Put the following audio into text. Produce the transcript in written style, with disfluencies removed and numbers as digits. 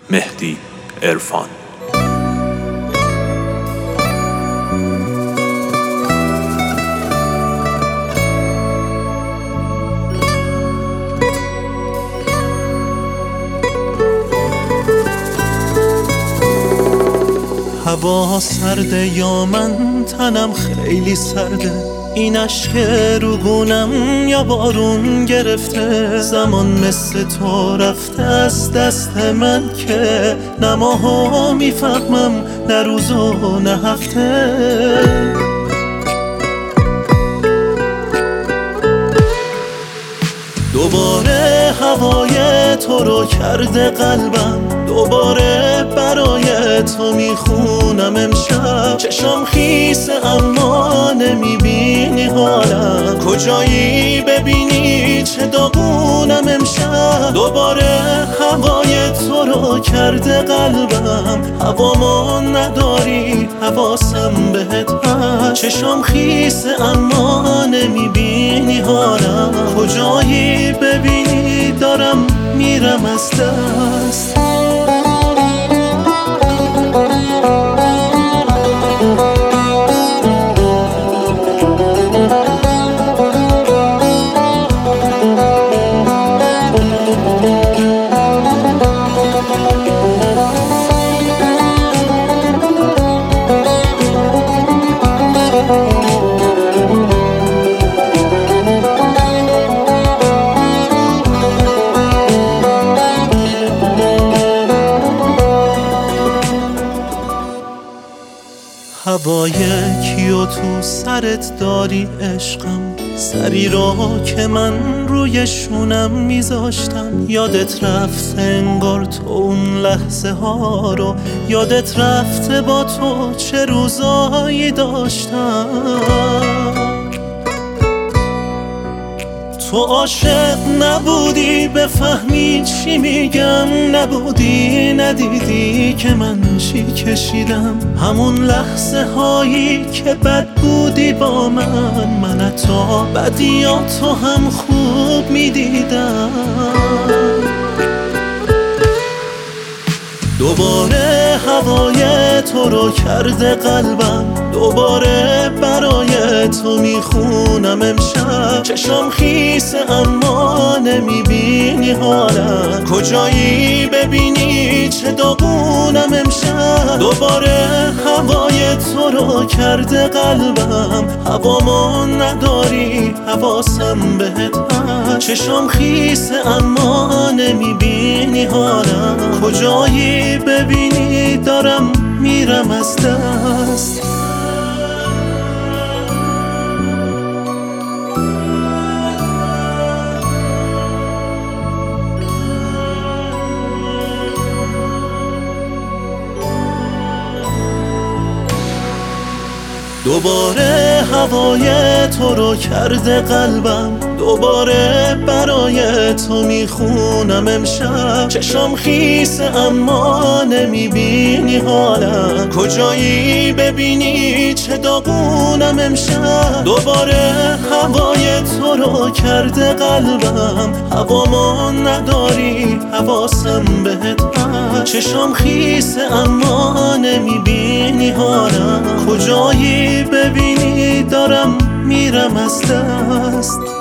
مهدی عرفان. هوا سرده یا من تنم خیلی سرده، این عشق روگونم یا بارون گرفته. زمان مثل تو رفته از دست من که نه ماها میفهمم نه روز و نه هفته. دوباره هوای تو رو کرده قلبم، دوباره برای تو میخونم امشب. چشم خیسه اما نمیبینی حالم، کجایی ببینی چه داغونم امشب. دوباره هوای تو رو کرده قلبم، هوامو نداری حواسم بهت هست. چشم خیسه اما نمیبینی حالم، کجایی ببینی دارم میرم از دست. هوای کیو تو سرت داری عشقم، سری رو که من روی شونم میذاشتم. یادت رفته انگار تو اون لحظه ها رو، یادت رفته با تو چه روزایی داشتم. تو عاشق نبودی بفهمی چی میگم، نبودی ندیدی که من چی کشیدم. همون لحظه هایی که بد بودی با من تا بدیاتو هم خوب میدیدم. دوباره هوای تو رو کرده قلبم، دوباره برای تو میخونم امشب. چشم خیسه اما نمیبینی حالم، کجایی ببینی چه داغونم امشب. دوباره هوای تو رو کرده قلبم، هوامو نداری حواسم بهت هست. چشم خیسه اما نمیبینی حالم، کجایی ببینی دارم میرم از دست. دوباره هوای تو رو کرده قلبم، دوباره برای تو میخونم امشب. چشم خیسه اما نمیبینی حالم، کجایی ببینی چه داغونم امشب. دوباره هوای تو رو کرده قلبم، هوامو نداری حواسم بهت هست. چشم خیسه اما نمیبینی حالم، کجایی ببینی دارم میرم از دست.